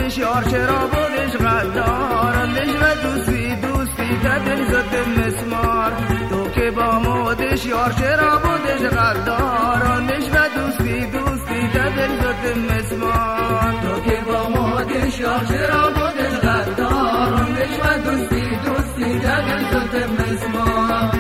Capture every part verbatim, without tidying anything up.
مادش یار چرا بودش غدارندش و دوستی دوستی تا دل زد مسمار تو که با مادش یار چرا بودش غدارندش و دوستی دوستی تا دل زد مسمار تو که با مادش یار چرا بودش غدارندش و دوستی دوستی تا دل زد مسمار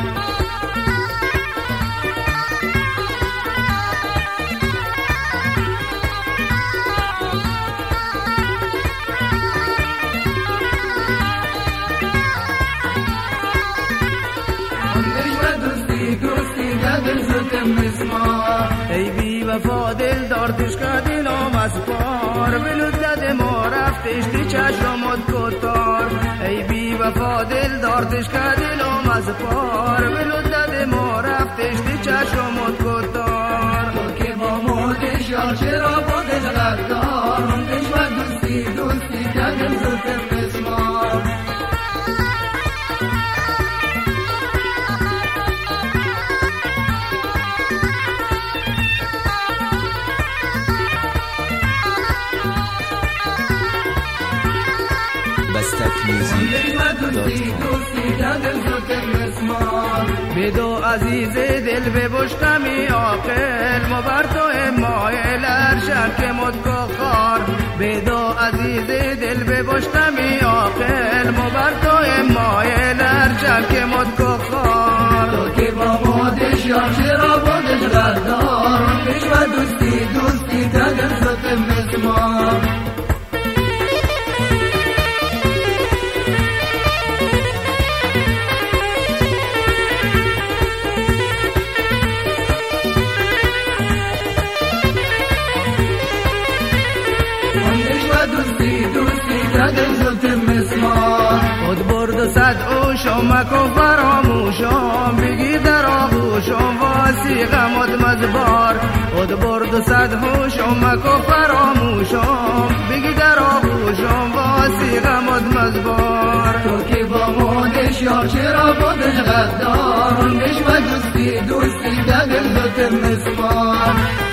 ای بی وفا دل دارتش که دلم از پار بلدد ما رفتش دی چشمت کتار ای بی وفا دل دارتش که دلم از پار بلدد ما رفتش دی چشمت کتار تو که با مادش یار چرا بودش غدار اندش و دوستی دوستی که دل زد مسمار بدو عزیز دل ببشتمی عاقل مبر تو مایل ارشد که مدکخار بدو عزیز دل ببشتمی عاقل مبر تو مایل ارشد که مدکخار تو که با مادش یار چرا بودش غدار اندش و دوستی دوستی تا دل زد مسمار خود برد و صد اوشم مکو فراموشم بگی در آغوشم واسی غمت مزبار خود برد و صد اوشم مکو فراموشم بگی در آغوشم واسی غمت مزبار تو که با مادش یار چرا بودش غدار اندش و دوستی دوستی در دل زد مسمار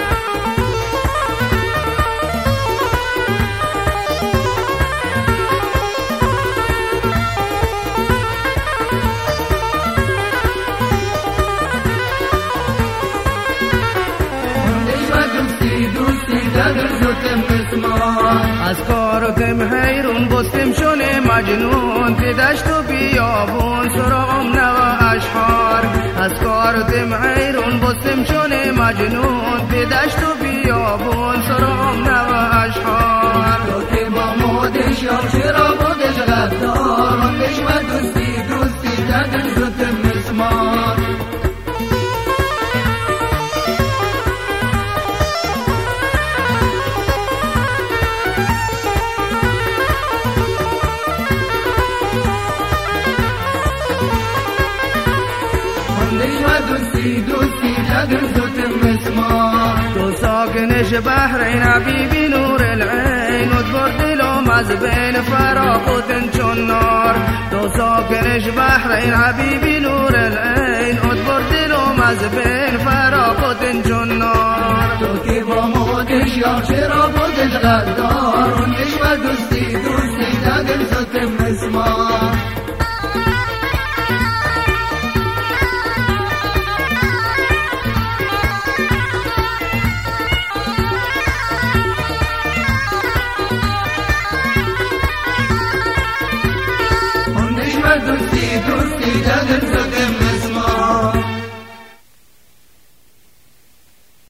از کار تم حیرون بستم شونه مجنون تی دشت و بیابون سراغم نوا اشحار از کار تم حیرون بستم شونه مجنون تی دشت و بیابون سراغم نوا اشحار تو که با مادش یار چرا بودش غدار اندش و دوستی دوستی تا دل زد مسمار تو ساکنش بحرین حبیبی نور العین ادبر دلم از بین فراقوتن چون نار تو ساکنش بحرین حبیبی نور العین ادبر دلم از بین فراقوتن چون نار تو که با مادش یار چرا بودش غدار اندش و دوستی دوستی تا دل زد مسمار دوستی دوستی تا دل زد